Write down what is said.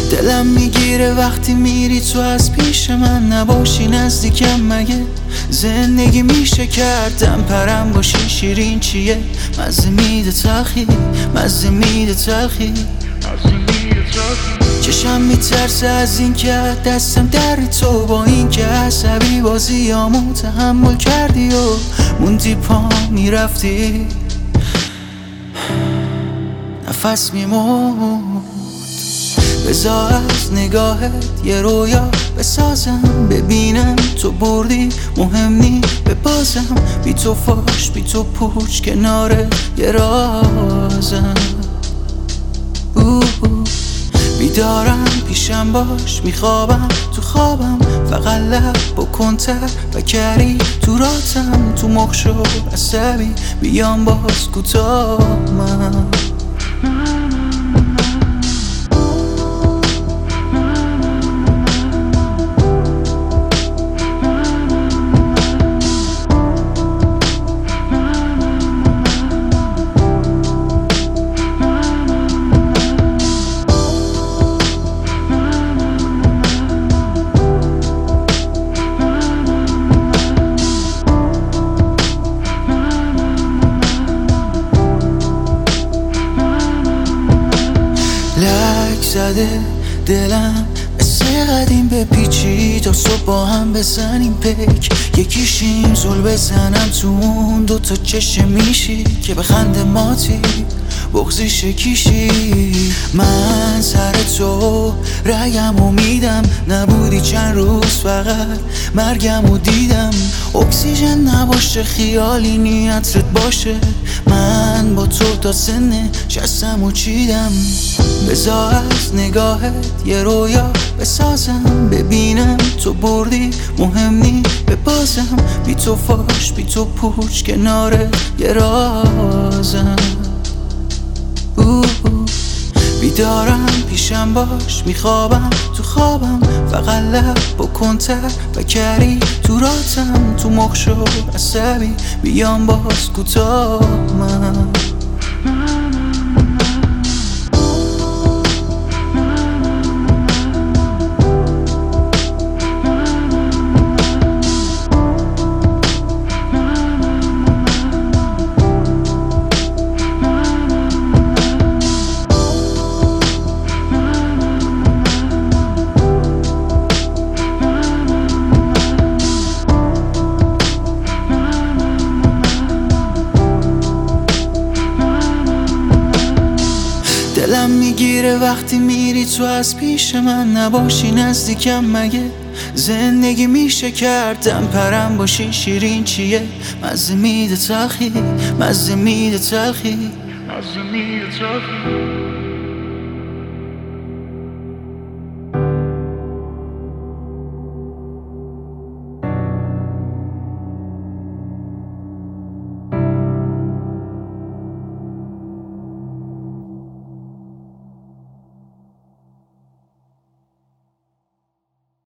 دلم میگیره وقتی میری تو از پیش من نباشی نزدیکم. مگه زندگی میشه کردم پرم باشی شیرین چیه؟ مزه میده تلخی، مزه میده تلخی. چشم میترسه از این که دستم در تو، با این که عصبی بازیامو تحمل کردی و موندی پا میرفتی نفس میموند. بذار از نگاهت یه رویا بسازم، ببینم تو بردی مهم نی ببازم. بی تو فاش بی تو پوچ کنار یه رازم. بیدارم پیشم باش میخوابم تو خوابم، فقط لب بکن تر و کری تو راتم. تو مخ شو عصبی بیام باز کوتاه من. لک زده دلم مثل قدیم به پیچی تا صبح با هم بزنیم پیک. یکیشیم زل بزنم تو اون دوتا چشم میشی که به خنده ماتی بغضی شکیشی. من سر تو رگمو میدم، نبودی چند روز فقط مرگمو دیدم. اکسیژن نباشه خیالی نیتت باشه، من با تو تا سن شستمو چیدم. بذار از نگاهت یه رویا بسازم، ببینم تو بردی مهم نی ببازم. بی تو فاش بی تو پوچ کنار یه رازم. بیدارم پیشم باش میخوابم تو خوابم، فقط لب بکن تر و کری تو راتم. تو مخ شو عصبی بیام باز کوتاه من. دلم میگیره وقتی میری تو از پیش من نباشی نزدیکم. مگه زندگی میشه کردم پرم باشی شیرین چیه؟ مزه میده تلخی، مزه میده تلخی، مزه میده تلخی.